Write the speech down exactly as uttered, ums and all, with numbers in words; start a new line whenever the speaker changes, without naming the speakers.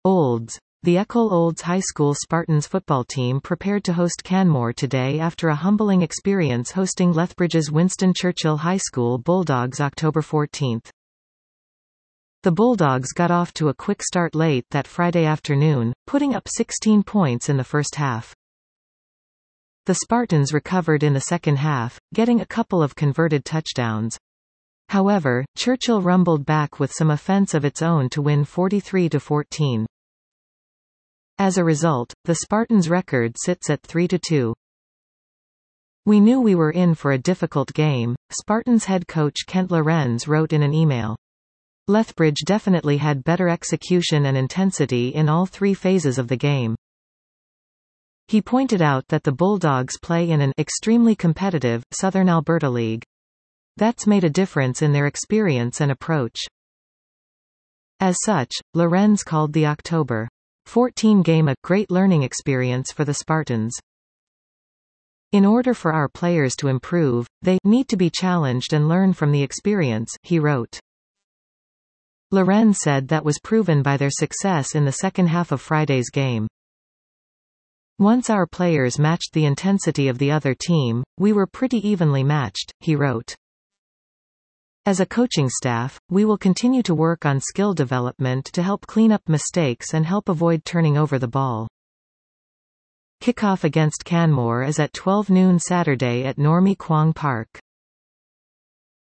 Olds. The École Olds High School Spartans football team prepared to host Canmore today after a humbling experience hosting Lethbridge's Winston Churchill High School Bulldogs October fourteenth. The Bulldogs got off to a quick start late that Friday afternoon, putting up sixteen points in the first half. The Spartans recovered in the second half, getting a couple of converted touchdowns. However, Churchill rumbled back with some offense of its own to win forty-three to fourteen. As a result, the Spartans' record sits at three to two. "We knew we were in for a difficult game," Spartans head coach Kent Lorenz wrote in an email. "Lethbridge definitely had better execution and intensity in all three phases of the game." He pointed out that the Bulldogs play in an extremely competitive Southern Alberta League. That's made a difference in their experience and approach. As such, Lorenz called the October fourteen game a great learning experience for the Spartans. "In order for our players to improve, they need to be challenged and learn from the experience," he wrote. Lorenz said that was proven by their success in the second half of Friday's game. "Once our players matched the intensity of the other team, we were pretty evenly matched," he wrote. "As a coaching staff, we will continue to work on skill development to help clean up mistakes and help avoid turning over the ball." Kickoff against Canmore is at twelve noon Saturday at Normie Kwong Park.